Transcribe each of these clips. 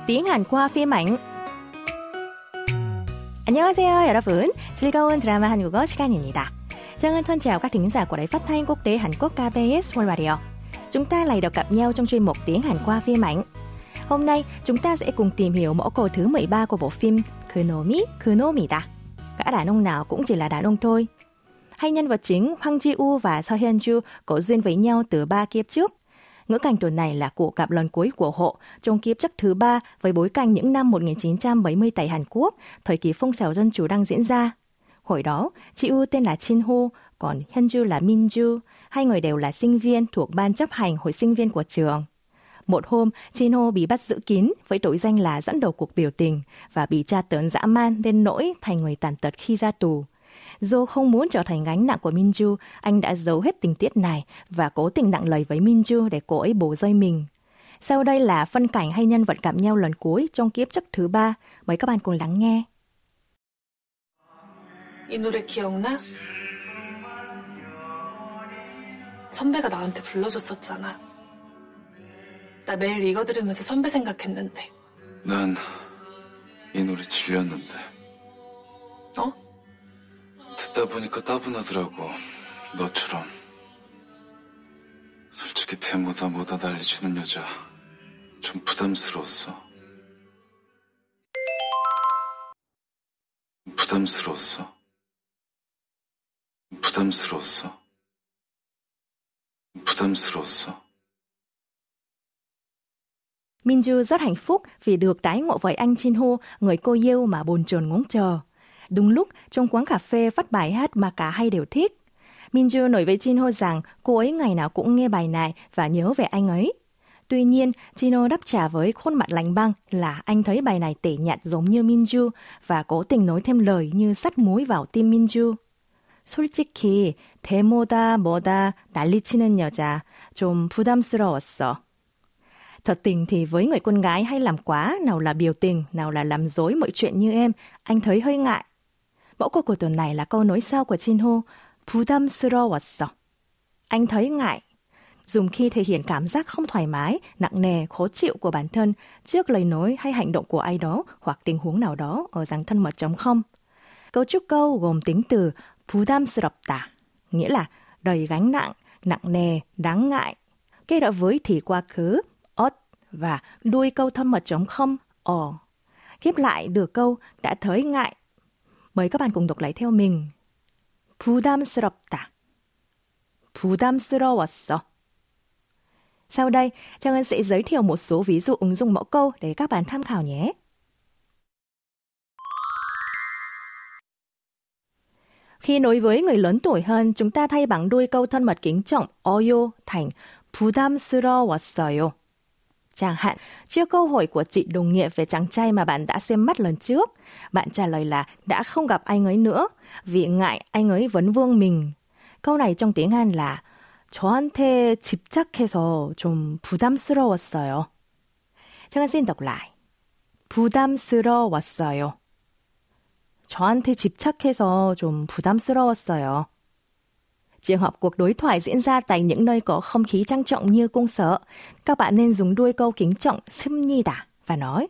tiếng Hàn qua phim ảnh. 안녕하세요, 여러분. 즐거운 드라마 한국어 시간입니다. Trang Ân thân chào các thính giả của Đài Phát thanh Quốc tế Hàn Quốc KBS World Radio. Chúng ta lại được gặp nhau trong chuyên mục tiếng Hàn qua phim ảnh. Hôm nay, chúng ta sẽ cùng tìm hiểu mẫu câu thứ 13 của bộ phim 그놈이 그놈이다. Gã đàn ông nào cũng chỉ là đàn ông thôi. Hai nhân vật chính Hwang Ji-woo và Seo Hyun-ju có duyên với nhau từ 3 kiếp trước. Ngữ cảnh tuần này là cuộc gặp lần cuối của họ trong kiếp trước thứ 3 với bối cảnh những năm 1970 tại Hàn Quốc, thời kỳ phong trào dân chủ đang diễn ra. Hồi đó, Ji-woo tên là Jin-ho, còn Hyun-ju là Min-ju. Hai người đều là sinh viên thuộc ban chấp hành hội sinh viên của trường. Một hôm, Jin-ho bị bắt giữ kín với tội danh là dẫn đầu cuộc biểu tình và bị tra tấn dã man đến nỗi thành người tàn tật khi ra tù. Do không muốn trở thành gánh nặng của Min-ju, anh đã giấu hết tình tiết này và cố tình nặng lời với Min-ju để cô ấy bổ rơi mình. Sau đây là phân cảnh hai nhân vật gặp nhau lần cuối trong kiếp trước thứ 3. Mời các bạn cùng lắng nghe. 이 노래 기억나? 선배가 나한테 불러줬었잖아. 나 매일 이거 들으면서 선배 생각했는데. 난 이 노래 질렸는데. 어? 듣다 보니까 따분하더라고. 너처럼. 솔직히 대모다 뭐다 난리치는 여자 좀 부담스러웠어. 부담스러웠어. 부담스러웠어. 부담스러웠어. Min-ju rất hạnh phúc vì được tái ngộ với anh Jin-ho, người cô yêu mà bồn chồn ngóng chờ. Đúng lúc, trong quán cà phê phát bài hát mà cả hai đều thích. Min-ju nói với Jin-ho rằng cô ấy ngày nào cũng nghe bài này và nhớ về anh ấy. Tuy nhiên, Jin-ho đáp trả với khuôn mặt lạnh băng là anh thấy bài này tẻ nhạt giống như Min-ju và cố tình nói thêm lời như sắt muối vào tim Min-ju. 솔직히 대모다 뭐다 난리치는 여자 좀 부담스러웠어. Thật tình thì với người con gái hay làm quá, nào là biểu tình, nào là làm dối mọi chuyện như em, anh thấy hơi ngại. Mẫu câu của tuần này là câu nói sau của Jin-ho, 부담스러웠어. Anh thấy ngại. Dùng khi thể hiện cảm giác không thoải mái, nặng nề, khó chịu của bản thân trước lời nói hay hành động của ai đó hoặc tình huống nào đó ở dạng thân mật trống không. Cấu trúc câu gồm tính từ 부담스럽다, nghĩa là đầy gánh nặng, nặng nề, đáng ngại. Kết hợp với thì quá khứ, ớt và đuôi câu thân mật trống không, ghép lại được câu đã thấy ngại. Mời các bạn cùng đọc lại theo mình. 부담스럽다. 부담스러웠어. Sau đây, Trang Ân sẽ giới thiệu một số ví dụ ứng dụng mẫu câu để các bạn tham khảo nhé. Khi nói với người lớn tuổi hơn, chúng ta thay bằng đuôi câu thân mật kính trọng 어요 thành 부담스러웠어요. Chẳng hạn, trước câu hỏi của chị đồng nghiệp về chàng trai mà bạn đã xem mắt lần trước, bạn trả lời là đã không gặp anh ấy nữa vì ngại anh ấy vấn vương mình. Câu này trong tiếng Hàn là 저한테 집착해서 좀 부담스러웠어요. Trang xin đọc lại. 부담스러웠어요. 저한테 집착해서 좀 부담스러웠어요. Trường hợp cuộc đối thoại diễn ra tại những nơi có không khí trang trọng như công sở, các bạn nên dùng đuôi câu kính trọng 습니다 và nói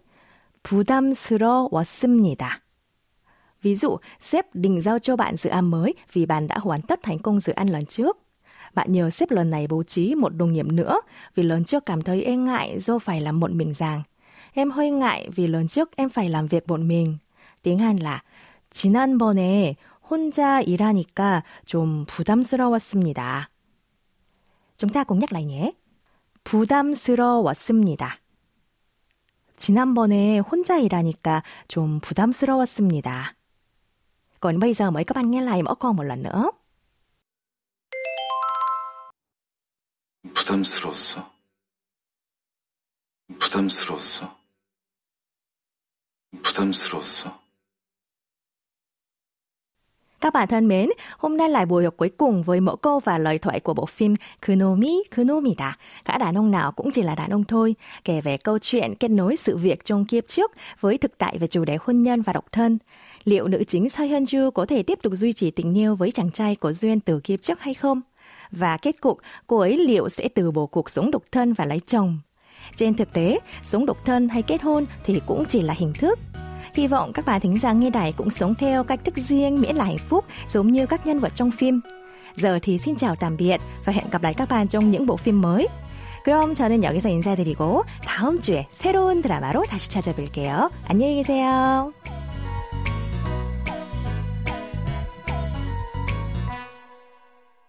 부담스러웠습니다. Ví dụ, sếp định giao cho bạn dự án mới vì bạn đã hoàn tất thành công dự án lần trước. Bạn nhờ sếp lần này bố trí một đồng nghiệp nữa vì lần trước cảm thấy e ngại do phải làm một mình rằng em hơi ngại vì lần trước em phải làm việc một mình. Tiếng Hàn là 지난번에 혼자 일하니까 좀 부담스러웠습니다. chúng ta cùng nhắc lại nhé. 부담스러웠습니다. 지난번에 혼자 일하니까 좀 부담스러웠습니다. Còn bây giờ mời các bạn nghe lại mẫu câu một lần nữa. 부담스러웠어. 부담스러웠어. 부담스러웠어. Các bạn thân mến, hôm nay là buổi học cuối cùng với mẫu câu và lời thoại của bộ phim 그놈이 그놈이다. Gã đàn ông nào cũng chỉ là đàn ông thôi, kể về câu chuyện kết nối sự việc trong kiếp trước với thực tại về chủ đề hôn nhân và độc thân. Liệu nữ chính Seo Hyun-ju có thể tiếp tục duy trì tình yêu với chàng trai có duyên từ kiếp trước hay không? Và kết cục, cô ấy liệu sẽ từ bỏ cuộc sống độc thân và lấy chồng? Trên thực tế, sống độc thân hay kết hôn thì cũng chỉ là hình thức. Hy vọng các bạn thính giả nghe đài cũng sống theo cách thức riêng miễn là hạnh phúc giống như các nhân vật trong phim. Giờ thì xin chào tạm biệt và hẹn gặp lại các bạn trong những bộ phim mới. 그럼 저는 여기서 인사드리고 다음 주에 새로운 드라마로 다시 찾아뵐게요. 안녕히 계세요.